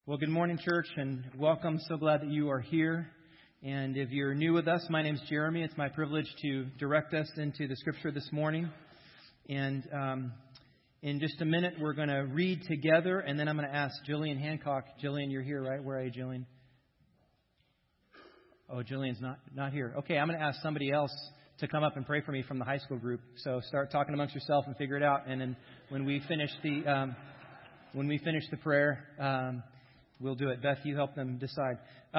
Well, good morning, church, and welcome. So glad that you are here. And if you're new with us, my name's Jeremy. It's my privilege to direct us into the Scripture this morning. And in just a minute, we're going to read together, and then I'm going to ask Jillian Hancock. Jillian, you're here, right? Where are you, Jillian? Oh, Jillian's not here. Okay, I'm going to ask somebody else to come up and pray for me from the high school group. So start talking amongst yourself and figure it out. And then when we finish the prayer, we'll do it. Beth, you help them decide.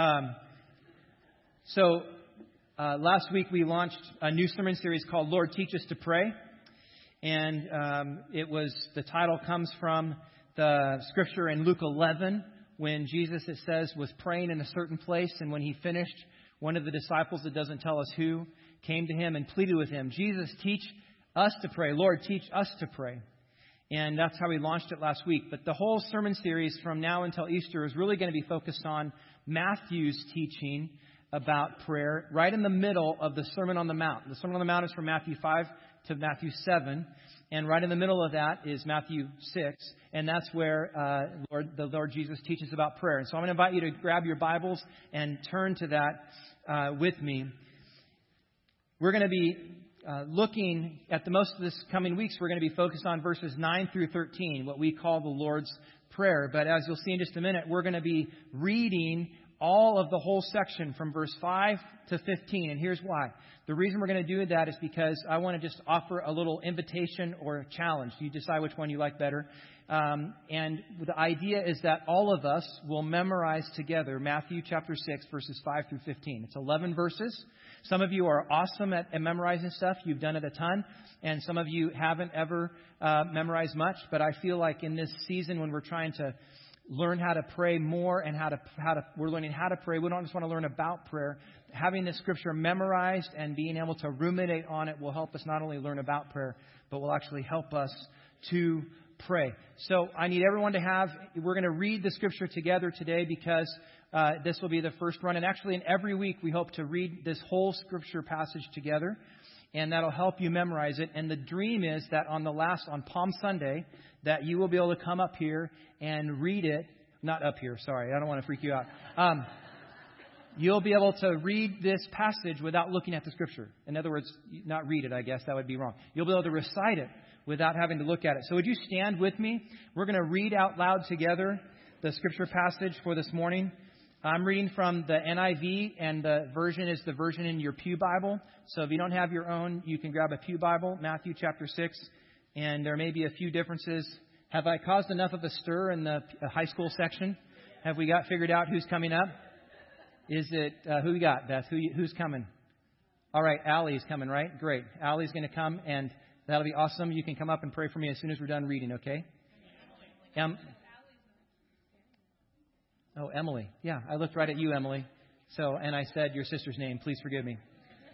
Last week we launched a new sermon series called Lord, Teach Us to Pray. And the title comes from the scripture in Luke 11 when Jesus, it says, was praying in a certain place. And when he finished, one of the disciples, that doesn't tell us who, came to him and pleaded with him, Jesus, teach us to pray. Lord, teach us to pray. And that's how we launched it last week. But the whole sermon series from now until Easter is really going to be focused on Matthew's teaching about prayer right in the middle of the Sermon on the Mount. The Sermon on the Mount is from Matthew 5 to Matthew 7. And right in the middle of that is Matthew 6. And that's where the Lord Jesus teaches about prayer. And so I'm going to invite you to grab your Bibles and turn to that with me. We're going to be looking at the most of this coming weeks. We're going to be focused on verses 9 through 13, what we call the Lord's Prayer. But as you'll see in just a minute, we're going to be reading all of the whole section from verse 5 to 15. And here's why. The reason we're going to do that is because I want to just offer a little invitation or a challenge. You decide which one you like better. And the idea is that all of us will memorize together Matthew chapter 6, verses 5 through 15. It's 11 verses. Some of you are awesome at memorizing stuff. You've done it a ton. And some of you haven't ever memorized much. But I feel like in this season when we're trying to learn how to pray more and we're learning how to pray. We don't just want to learn about prayer. Having this scripture memorized and being able to ruminate on it will help us not only learn about prayer, but will actually help us to pray. So I need everyone to we're going to read the scripture together today because this will be the first run. And actually in every week we hope to read this whole scripture passage together. And that'll help you memorize it. And the dream is that on Palm Sunday, that you will be able to come up here and read it. Not up here, sorry. I don't want to freak you out. You'll be able to read this passage without looking at the scripture. In other words, not read it, I guess. That would be wrong. You'll be able to recite it without having to look at it. So would you stand with me? We're going to read out loud together the scripture passage for this morning. I'm reading from the NIV, and the version is the version in your Pew Bible. So if you don't have your own, you can grab a Pew Bible, Matthew chapter 6, and there may be a few differences. Have I caused enough of a stir in the high school section? Have we figured out who's coming up? Is it, who we got, Beth? Who's coming? All right, Allie's coming, right? Great. Allie's going to come, and that'll be awesome. You can come up and pray for me as soon as we're done reading, okay? Emily. Yeah, I looked right at you, Emily. And I said your sister's name. Please forgive me.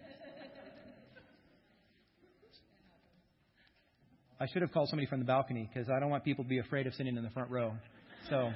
I should have called somebody from the balcony because I don't want people to be afraid of sitting in the front row. So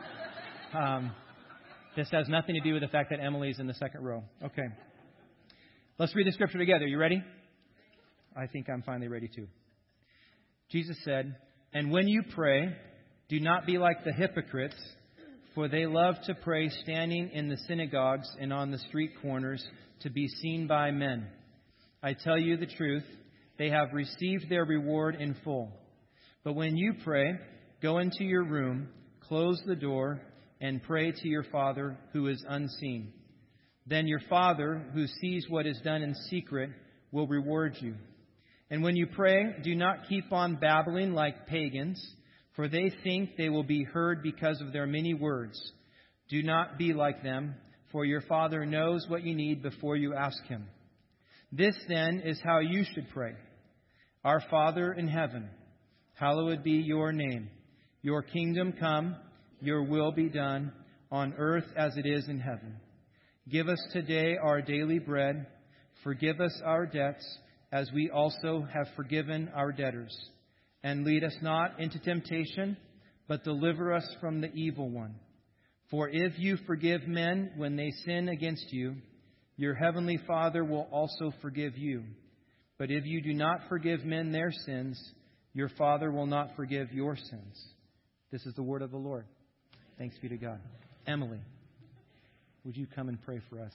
this has nothing to do with the fact that Emily's in the second row. Okay. Let's read the scripture together. You ready? I think I'm finally ready too. Jesus said, "And when you pray, do not be like the hypocrites, for they love to pray standing in the synagogues and on the street corners to be seen by men. I tell you the truth, they have received their reward in full. But when you pray, go into your room, close the door, and pray to your Father who is unseen. Then your Father, who sees what is done in secret, will reward you. And when you pray, do not keep on babbling like pagans, for they think they will be heard because of their many words. Do not be like them, for your Father knows what you need before you ask Him. This then is how you should pray. Our Father in heaven, hallowed be your name. Your kingdom come, your will be done, on earth as it is in heaven. Give us today our daily bread. Forgive us our debts, as we also have forgiven our debtors. And lead us not into temptation, but deliver us from the evil one. For if you forgive men when they sin against you, your heavenly Father will also forgive you. But if you do not forgive men their sins, your Father will not forgive your sins." This is the word of the Lord. Thanks be to God. Emily, would you come and pray for us?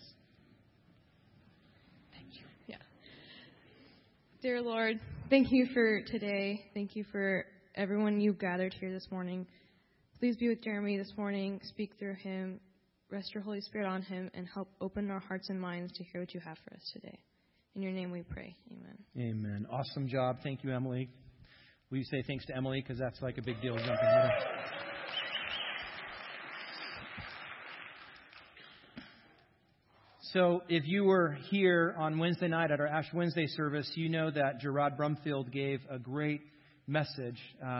Thank you. Yeah. Dear Lord, thank you for today. Thank you for everyone you've gathered here this morning. Please be with Jeremy this morning. Speak through him. Rest your Holy Spirit on him and help open our hearts and minds to hear what you have for us today. In your name we pray. Amen. Amen. Awesome job. Thank you, Emily. Will you say thanks to Emily? Because that's like a big deal. Jumping in. So if you were here on Wednesday night at our Ash Wednesday service, you know that Gerard Brumfield gave a great message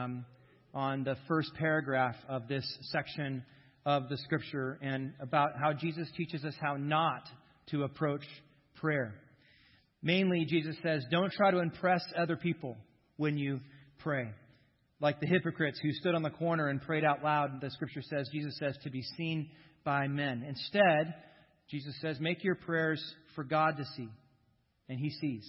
on the first paragraph of this section of the Scripture and about how Jesus teaches us how not to approach prayer. Mainly, Jesus says, don't try to impress other people when you pray. Like the hypocrites who stood on the corner and prayed out loud, the Scripture says, Jesus says, to be seen by men. Instead, Jesus says, make your prayers for God to see, and He sees.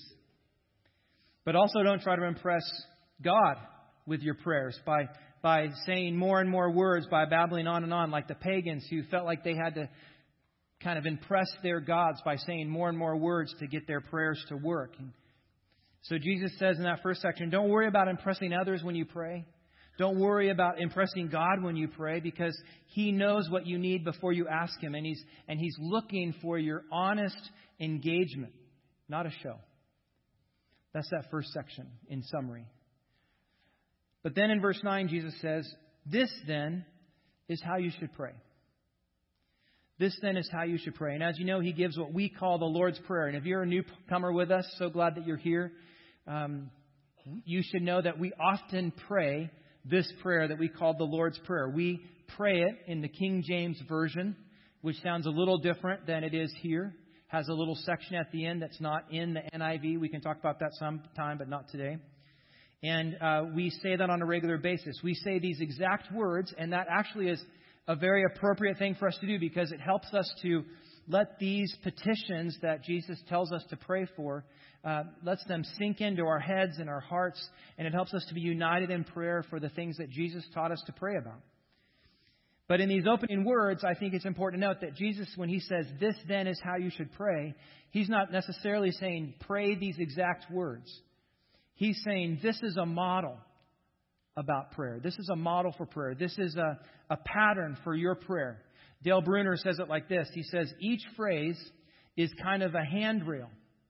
But also don't try to impress God with your prayers by saying more and more words, by babbling on and on, like the pagans who felt like they had to kind of impress their gods by saying more and more words to get their prayers to work. And so Jesus says in that first section, don't worry about impressing others when you pray. Don't worry about impressing God when you pray, because He knows what you need before you ask Him. And He's looking for your honest engagement, not a show. That's that first section in summary. But then in verse 9, Jesus says, this then is how you should pray. This then is how you should pray. And as you know, He gives what we call the Lord's Prayer. And if you're a newcomer with us, so glad that you're here. You should know that we often pray this prayer that we call the Lord's Prayer. We pray it in the King James Version, which sounds a little different than it is here. Has a little section at the end that's not in the NIV. We can talk about that sometime, but not today. And we say that on a regular basis. We say these exact words, and that actually is a very appropriate thing for us to do, because it helps us to let these petitions that Jesus tells us to pray for, lets them sink into our heads and our hearts, and it helps us to be united in prayer for the things that Jesus taught us to pray about. But in these opening words, I think it's important to note that Jesus, when He says, this then is how you should pray, He's not necessarily saying, pray these exact words. He's saying, this is a model about prayer. This is a model for prayer. This is a pattern for your prayer. Dale Bruner says it like this. He says, each phrase is kind of a handrail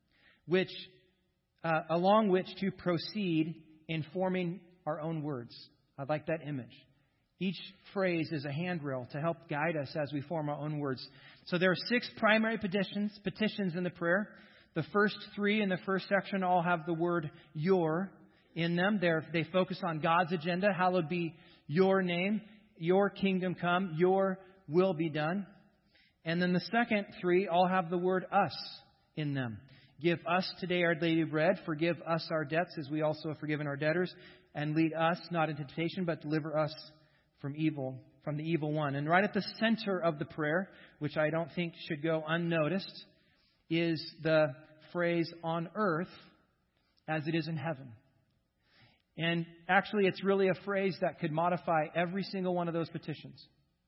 along which to proceed in forming our own words. I like that image. Each phrase is a handrail to help guide us as we form our own words. So there are 6 primary petitions in the prayer. The first 3 in the first section all have the word your in them. They focus on God's agenda. Hallowed be your name, your kingdom come, your will be done. And then the second 3 all have the word us in them. Give us today our daily bread. Forgive us our debts as we also have forgiven our debtors. And lead us not into temptation, but deliver us from the evil one. And right at the center of the prayer, which I don't think should go unnoticed, is the phrase on earth as it is in heaven. And actually, it's really a phrase that could modify every single one of those petitions.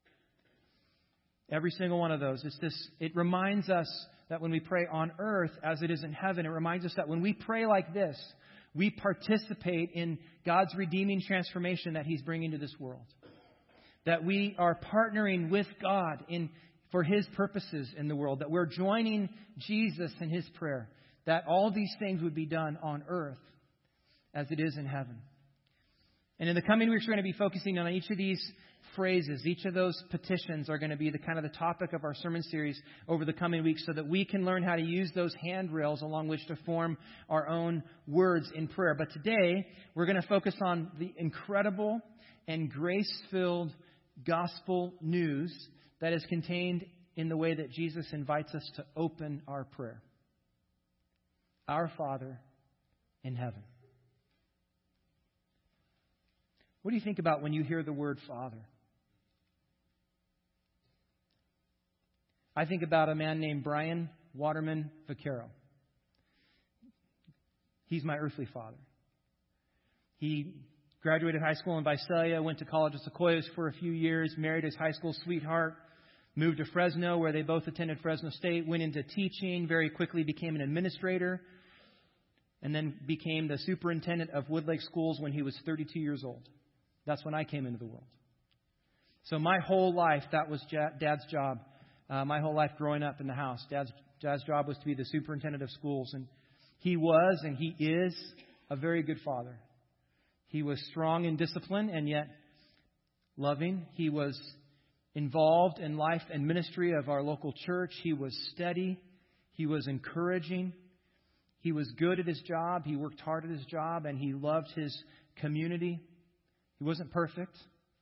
Every single one of those. It reminds us that when we pray on earth as it is in heaven, it reminds us that when we pray like this, we participate in God's redeeming transformation that He's bringing to this world. That we are partnering with God for His purposes in the world. That we're joining Jesus in His prayer. That all these things would be done on earth as it is in heaven. And in the coming weeks, we're going to be focusing on each of these phrases. Each of those petitions are going to be the topic of our sermon series over the coming weeks, so that we can learn how to use those handrails along which to form our own words in prayer. But today, we're going to focus on the incredible and grace-filled gospel news that is contained in the way that Jesus invites us to open our prayer. Our Father in heaven. What do you think about when you hear the word Father? I think about a man named Brian Waterman Vaquero. He's my earthly father. He Graduated high school in Visalia, went to college at Sequoias for a few years, married his high school sweetheart, moved to Fresno where they both attended Fresno State, went into teaching, very quickly became an administrator, and then became the superintendent of Woodlake Schools when he was 32 years old. That's when I came into the world. So my whole life, that was Dad's job. My whole life growing up in the house, Dad's job was to be the superintendent of schools. And he was, and he is, a very good father. He was strong in discipline and yet loving. He was involved in life and ministry of our local church. He was steady. He was encouraging. He was good at his job. He worked hard at his job, and he loved his community. He wasn't perfect,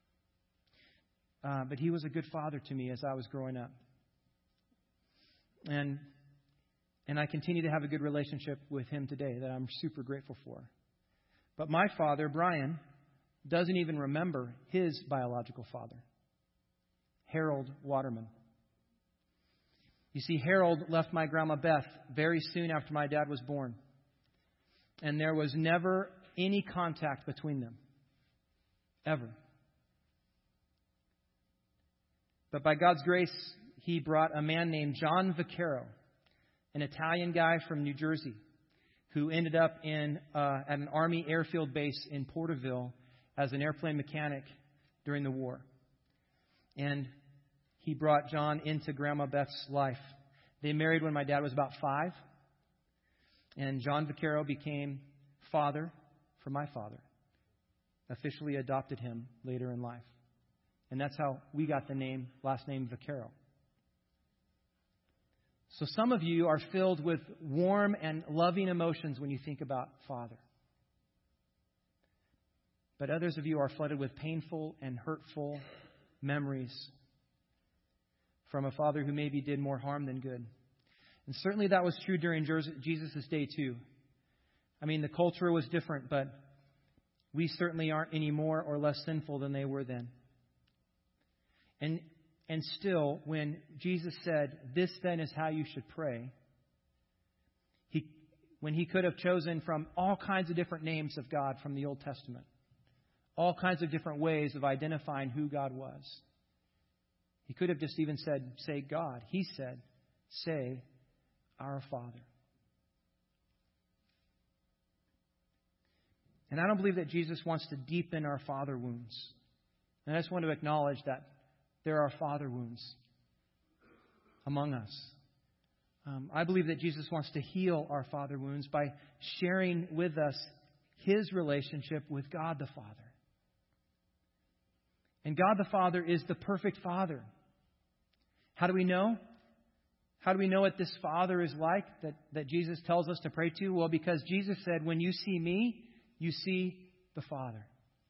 but he was a good father to me as I was growing up. And I continue to have a good relationship with him today that I'm super grateful for. But my father, Brian, doesn't even remember his biological father, Harold Waterman. You see, Harold left my grandma Beth very soon after my dad was born. And there was never any contact between them. Ever. But by God's grace, he brought a man named John Vaccaro, an Italian guy from New Jersey, who ended up at an Army airfield base in Porterville as an airplane mechanic during the war. And he brought John into Grandma Beth's life. They married when my dad was about 5. And John Vaccaro became father for my father. Officially adopted him later in life. And that's how we got the last name Vaccaro. So some of you are filled with warm and loving emotions when you think about Father. But others of you are flooded with painful and hurtful memories from a father who maybe did more harm than good. And certainly that was true during Jesus' day too. I mean, the culture was different, but we certainly aren't any more or less sinful than they were then. And still, when Jesus said, "This then is how you should pray," when he could have chosen from all kinds of different names of God from the Old Testament, all kinds of different ways of identifying who God was, he could have just even said, "Say God." He said, "Say our Father." And I don't believe that Jesus wants to deepen our father wounds. And I just want to acknowledge that there are father wounds among us. I believe that Jesus wants to heal our father wounds by sharing with us his relationship with God the Father. And God the Father is the perfect Father. How do we know? How do we know what this Father is like that Jesus tells us to pray to? Well, because Jesus said, "When you see me, you see the Father."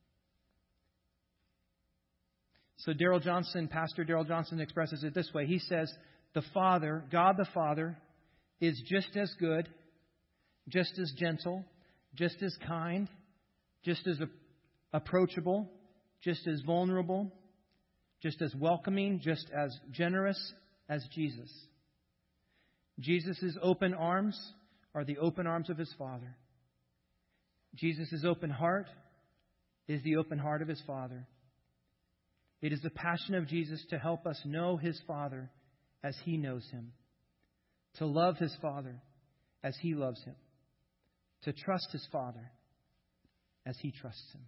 So Pastor Darrell Johnson expresses it this way. He says, the Father, God the Father, is just as good, just as gentle, just as kind, just as approachable, just as vulnerable, just as welcoming, just as generous as Jesus. Jesus' open arms are the open arms of his Father. Jesus' open heart is the open heart of his Father. It is the passion of Jesus to help us know his Father as he knows him, to love his Father as he loves him, to trust his Father as he trusts him.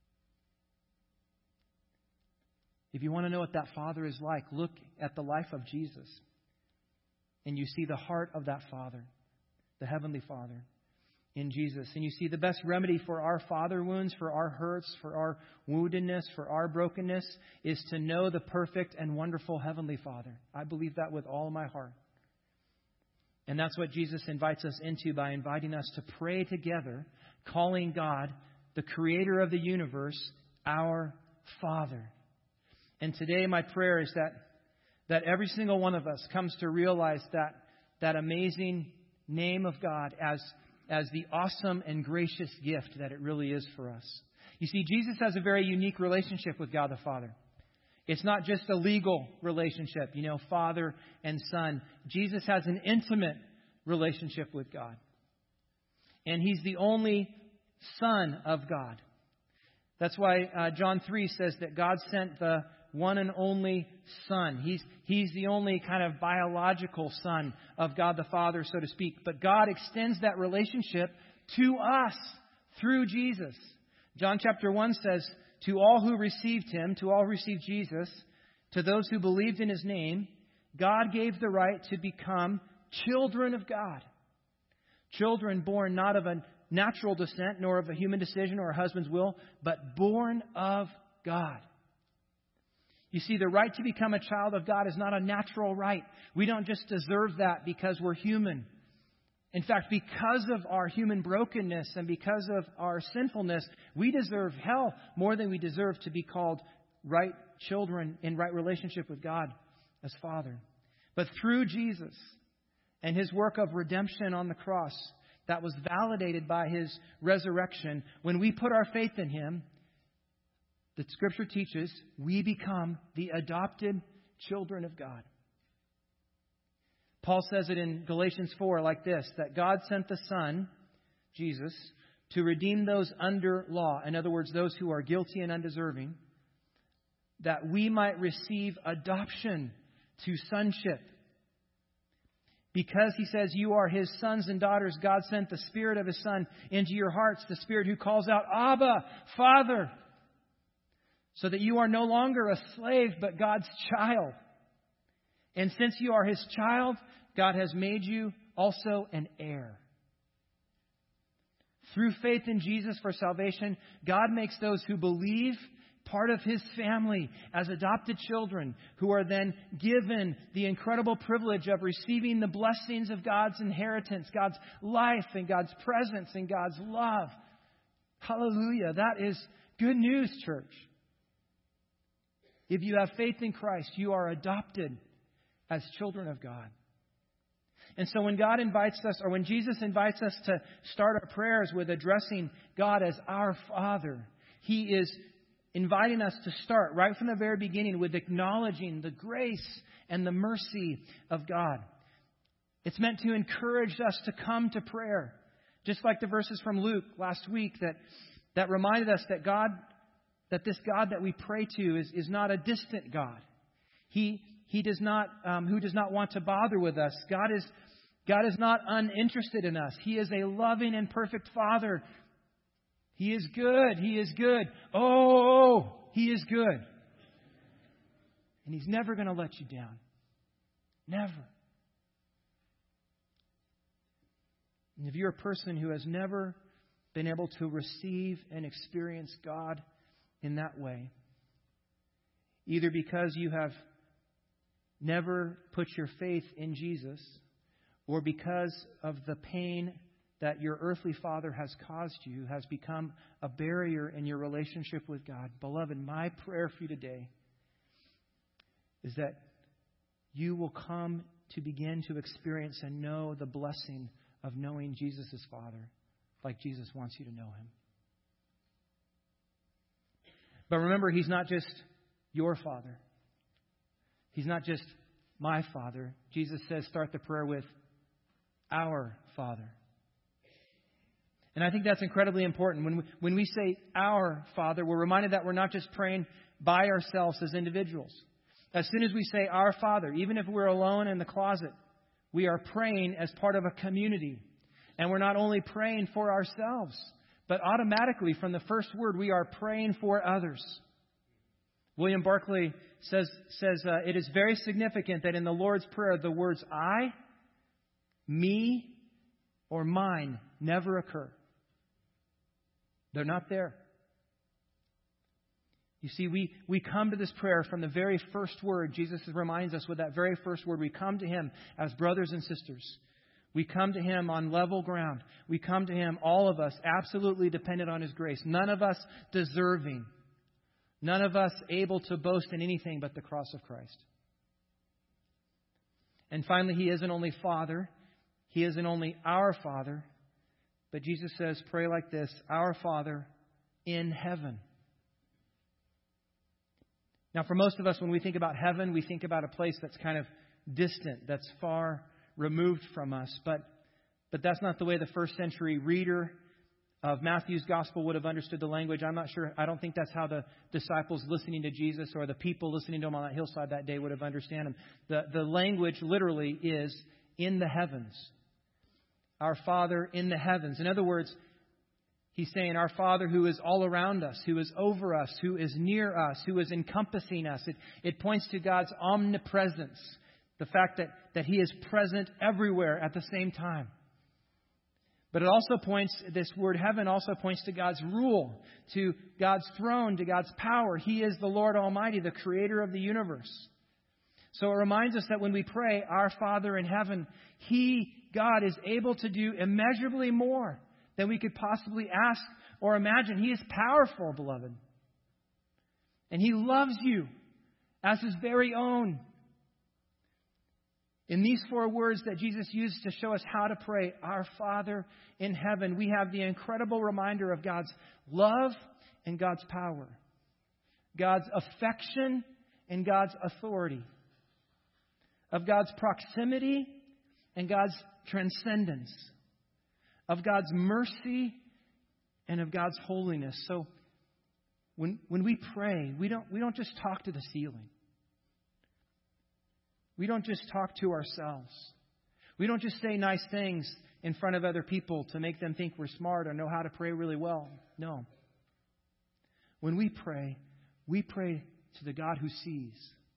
If you want to know what that Father is like, look at the life of Jesus, and you see the heart of that Father, the Heavenly Father, in Jesus. And you see the best remedy for our father wounds, for our hurts, for our woundedness, for our brokenness, is to know the perfect and wonderful Heavenly Father. I believe that with all of my heart. And that's what Jesus invites us into by inviting us to pray together, calling God, the Creator of the universe, our Father. And today my prayer is that every single one of us comes to realize that amazing name of God as the awesome and gracious gift that it really is for us. You see, Jesus has a very unique relationship with God the Father. It's not just a legal relationship, father and son. Jesus has an intimate relationship with God. And he's the only Son of God. That's why John 3 says that God sent the one and only Son. He's the only kind of biological Son of God the Father, so to speak. But God extends that relationship to us through Jesus. John chapter 1 says, to all who received Him, to all who received Jesus, to those who believed in His name, God gave the right to become children of God. Children born not of a natural descent, nor of a human decision or a husband's will, but born of God. You see, the right to become a child of God is not a natural right. We don't just deserve that because we're human. In fact, because of our human brokenness and because of our sinfulness, we deserve hell more than we deserve to be called right children in right relationship with God as Father. But through Jesus and His work of redemption on the cross that was validated by His resurrection, when we put our faith in Him, the Scripture teaches we become the adopted children of God. Paul says it in Galatians 4 like this, that God sent the Son, Jesus, to redeem those under law. In other words, those who are guilty and undeserving, that we might receive adoption to sonship. Because, he says, you are His sons and daughters, God sent the Spirit of His Son into your hearts, the Spirit who calls out, Abba, Father, so that you are no longer a slave, but God's child. And since you are His child, God has made you also an heir. Through faith in Jesus for salvation, God makes those who believe part of His family as adopted children, who are then given the incredible privilege of receiving the blessings of God's inheritance, God's life and God's presence and God's love. Hallelujah. That is good news, church. If you have faith in Christ, you are adopted as children of God. And so when God invites us, or when Jesus invites us to start our prayers with addressing God as our Father, He is inviting us to start right from the very beginning with acknowledging the grace and the mercy of God. It's meant to encourage us to come to prayer. Just like the verses from Luke last week that reminded us that this God that we pray to is not a distant God. He does not who does not want to bother with us. God is not uninterested in us. He is a loving and perfect Father. He is good. He is good. Oh, He is good. And He's never going to let you down. Never. And if you're a person who has never been able to receive and experience God in that way, either because you have never put your faith in Jesus, or because of the pain that your earthly father has caused you, has become a barrier in your relationship with God. Beloved, my prayer for you today is that you will come to begin to experience and know the blessing of knowing Jesus as Father, like Jesus wants you to know Him. But remember, He's not just your Father. He's not just my Father. Jesus says, start the prayer with our Father. And I think that's incredibly important. When we say our Father, we're reminded that we're not just praying by ourselves as individuals. As soon as we say our Father, even if we're alone in the closet, we are praying as part of a community. And we're not only praying for ourselves, but automatically from the first word, we are praying for others. William Barclay says it is very significant that in the Lord's Prayer, the words I, me, or mine never occur. They're not there. You see, we come to this prayer from the very first word. Jesus reminds us with that very first word. We come to Him as brothers and sisters. We come to Him on level ground. We come to Him, all of us, absolutely dependent on His grace. None of us deserving. None of us able to boast in anything but the cross of Christ. And finally, He isn't only Father. He isn't only our Father. But Jesus says, pray like this, our Father in heaven. Now, for most of us, when we think about heaven, we think about a place that's kind of distant, that's far removed from us. But that's not the way the first century reader of Matthew's gospel would have understood the language. I'm not sure. I don't think that's how the disciples listening to Jesus or the people listening to him on that hillside that day would have understood him. The language literally is in the heavens. Our Father in the heavens. In other words, he's saying our Father who is all around us, who is over us, who is near us, who is encompassing us. It points to God's omnipresence. The fact that he is present everywhere at the same time. But it also points, this word heaven also points to God's rule, to God's throne, to God's power. He is the Lord Almighty, the creator of the universe. So it reminds us that when we pray, our Father in heaven, He, God, is able to do immeasurably more than we could possibly ask or imagine. He is powerful, beloved. And He loves you as His very own. In these 4 words that Jesus used to show us how to pray, our Father in heaven, we have the incredible reminder of God's love and God's power, God's affection and God's authority, of God's proximity and God's transcendence, of God's mercy and of God's holiness. So when we pray, we don't just talk to the ceiling. We don't just talk to ourselves. We don't just say nice things in front of other people to make them think we're smart or know how to pray really well. No. When we pray to the God who sees.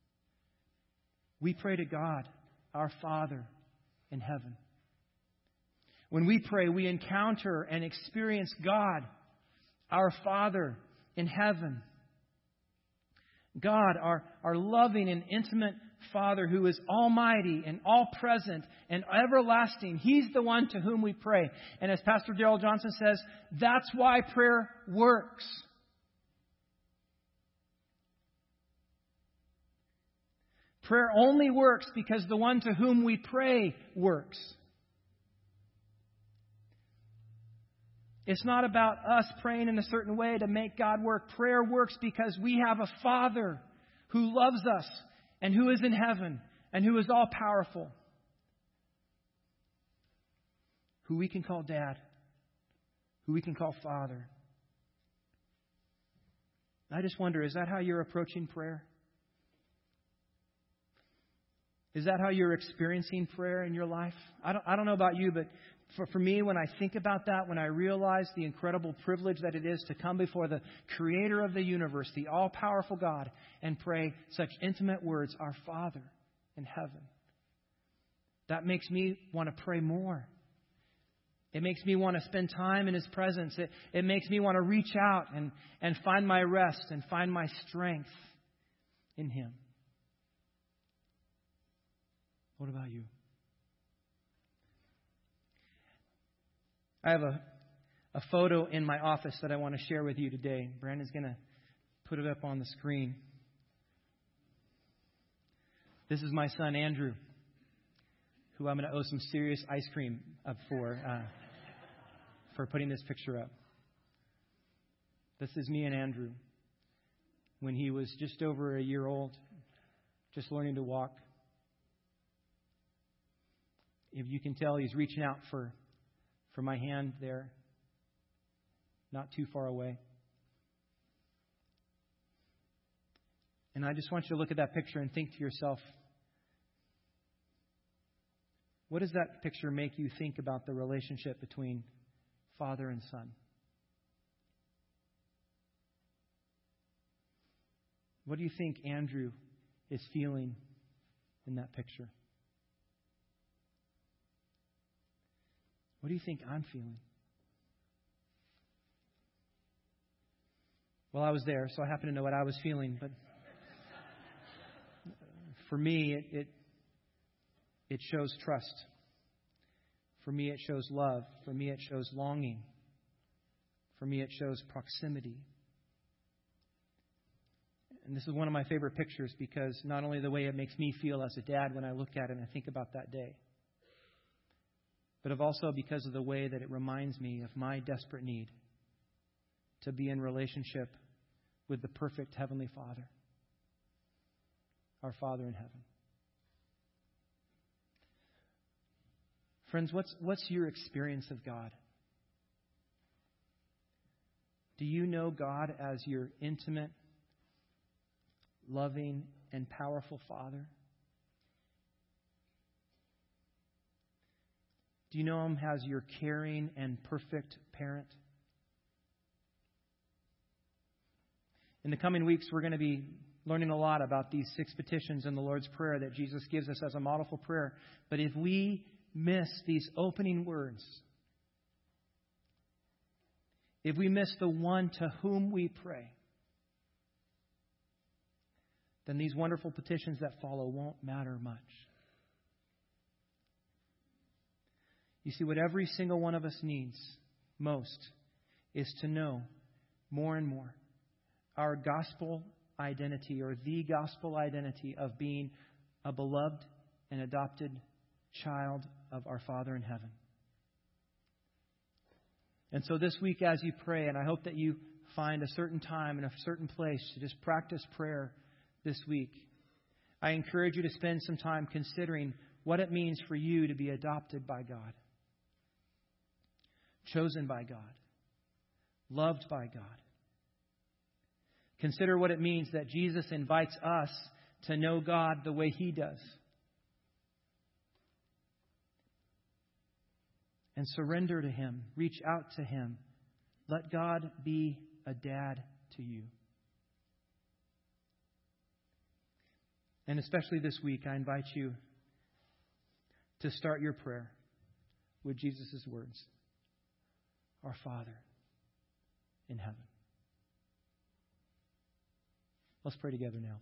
We pray to God, our Father in heaven. When we pray, we encounter and experience God, our Father in heaven. God, our loving and intimate Father who is almighty and all-present and everlasting. He's the one to whom we pray. And as Pastor Darrell Johnson says, that's why prayer works. Prayer only works because the one to whom we pray works. It's not about us praying in a certain way to make God work. Prayer works because we have a Father who loves us and who is in heaven and who is all powerful, who we can call Dad, who we can call Father. I just wonder, is that how you're approaching prayer? Is that how you're experiencing prayer in your life? I don't know about you, but for me, when I think about that, when I realize the incredible privilege that it is to come before the Creator of the universe, the all-powerful God, and pray such intimate words, our Father in heaven, that makes me want to pray more. It makes me want to spend time in His presence. It makes me want to reach out and find my rest and find my strength in Him. What about you? I have a photo in my office that I want to share with you today. Brandon's going to put it up on the screen. This is my son, Andrew, who I'm going to owe some serious ice cream up for putting this picture up. This is me and Andrew when he was just over a year old, just learning to walk. If you can tell, he's reaching out for my hand there, not too far away. And I just want you to look at that picture and think to yourself, what does that picture make you think about the relationship between Father and Son? What do you think Andrew is feeling in that picture? What do you think I'm feeling? Well, I was there, so I happen to know what I was feeling. But for me, it shows trust. For me, it shows love. For me, it shows longing. For me, it shows proximity. And this is one of my favorite pictures because not only the way it makes me feel as a dad when I look at it and I think about that day, but also because of the way that it reminds me of my desperate need to be in relationship with the perfect Heavenly Father, our Father in heaven. Friends, what's your experience of God? Do you know God as your intimate, loving, and powerful Father? Do you know Him as your caring and perfect parent? In the coming weeks, we're going to be learning a lot about these 6 petitions in the Lord's Prayer that Jesus gives us as a model for prayer. But if we miss these opening words, if we miss the one to whom we pray, then these wonderful petitions that follow won't matter much. You see, what every single one of us needs most is to know more and more our gospel identity, or the gospel identity of being a beloved and adopted child of our Father in heaven. And so this week as you pray, and I hope that you find a certain time and a certain place to just practice prayer this week, I encourage you to spend some time considering what it means for you to be adopted by God, chosen by God, loved by God. Consider what it means that Jesus invites us to know God the way He does. And surrender to Him. Reach out to Him. Let God be a dad to you. And especially this week, I invite you to start your prayer with Jesus' words. Our Father in heaven. Let's pray together now.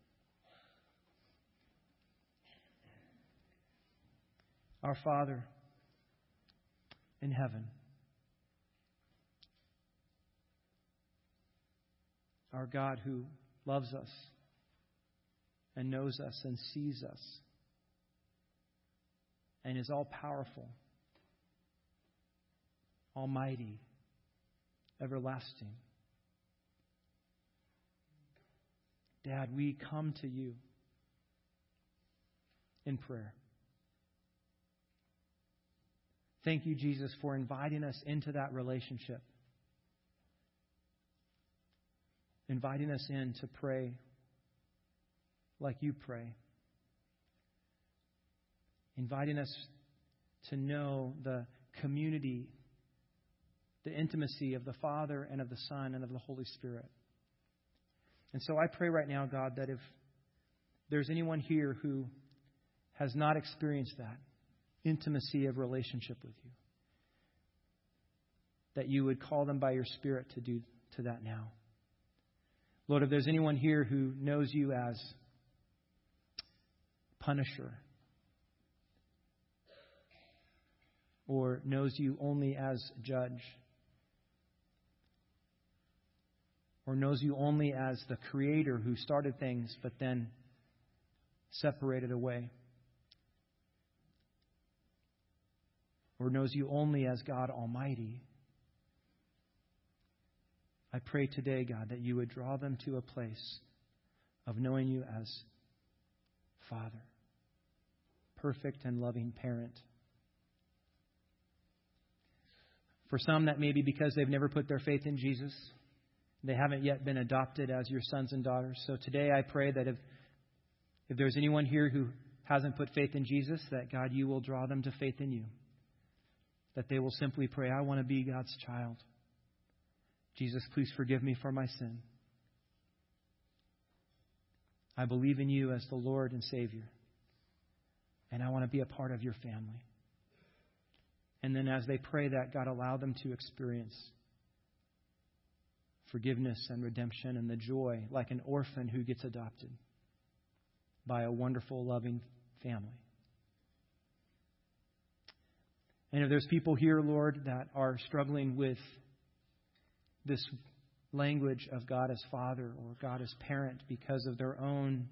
Our Father in heaven, our God who loves us and knows us and sees us and is all-powerful, almighty, everlasting. Dad, we come to you in prayer. Thank you, Jesus, for inviting us into that relationship. Inviting us in to pray like you pray. Inviting us to know the community, the intimacy of the Father and of the Son and of the Holy Spirit. And so I pray right now, God, that if there's anyone here who has not experienced that intimacy of relationship with you, that you would call them by your Spirit to do to that now. Lord, if there's anyone here who knows you as punisher, or knows you only as judge, or knows you only as the creator who started things but then separated away, or knows you only as God Almighty, I pray today, God, that you would draw them to a place of knowing you as Father, perfect and loving parent. For some, that may be because they've never put their faith in Jesus. They haven't yet been adopted as your sons and daughters. So today I pray that if there's anyone here who hasn't put faith in Jesus, that God, you will draw them to faith in you. That they will simply pray, I want to be God's child. Jesus, please forgive me for my sin. I believe in you as the Lord and Savior. And I want to be a part of your family. And then as they pray that, God, allow them to experience forgiveness and redemption and the joy like an orphan who gets adopted by a wonderful, loving family. And if there's people here, Lord, that are struggling with this language of God as Father or God as parent because of their own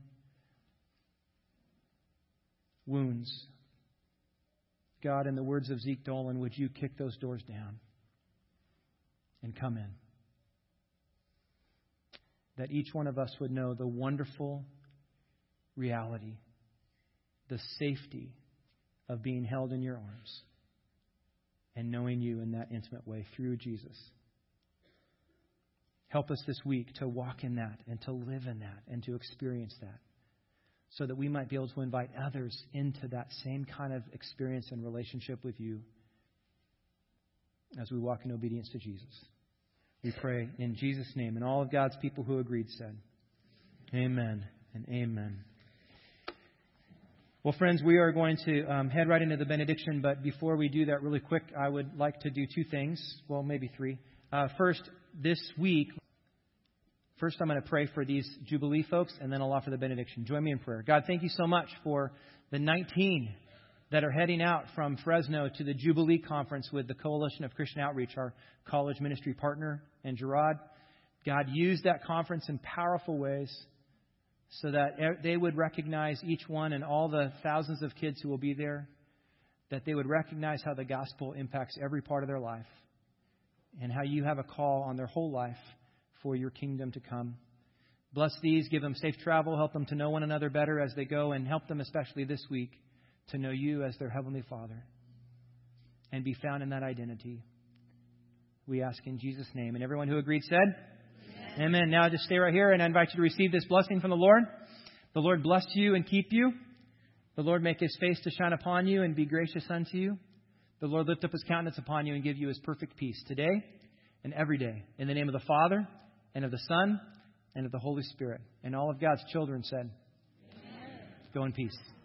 wounds, God, in the words of Zeke Dolan, would you kick those doors down and come in? That each one of us would know the wonderful reality, the safety of being held in your arms and knowing you in that intimate way through Jesus. Help us this week to walk in that and to live in that and to experience that, so that we might be able to invite others into that same kind of experience and relationship with you as we walk in obedience to Jesus. We pray in Jesus' name. And all of God's people who agreed said, amen and amen. Well, friends, we are going to head right into the benediction. But before we do that really quick, I would like to do two things. Well, maybe three. First, this week, I'm going to pray for these Jubilee folks, and then I'll offer the benediction. Join me in prayer. God, thank you so much for the 19 that are heading out from Fresno to the Jubilee Conference with the Coalition of Christian Outreach, our college ministry partner, and Gerard. God, use that conference in powerful ways so that they would recognize, each one and all the thousands of kids who will be there, that they would recognize how the gospel impacts every part of their life and how you have a call on their whole life for your kingdom to come. Bless these, give them safe travel, help them to know one another better as they go, and help them especially this week to know you as their Heavenly Father and be found in that identity. We ask in Jesus' name. And everyone who agreed said, amen. Amen. Now just stay right here, and I invite you to receive this blessing from the Lord. The Lord bless you and keep you. The Lord make His face to shine upon you and be gracious unto you. The Lord lift up His countenance upon you and give you His perfect peace today and every day. In the name of the Father and of the Son and of the Holy Spirit. And all of God's children said, amen. Go in peace.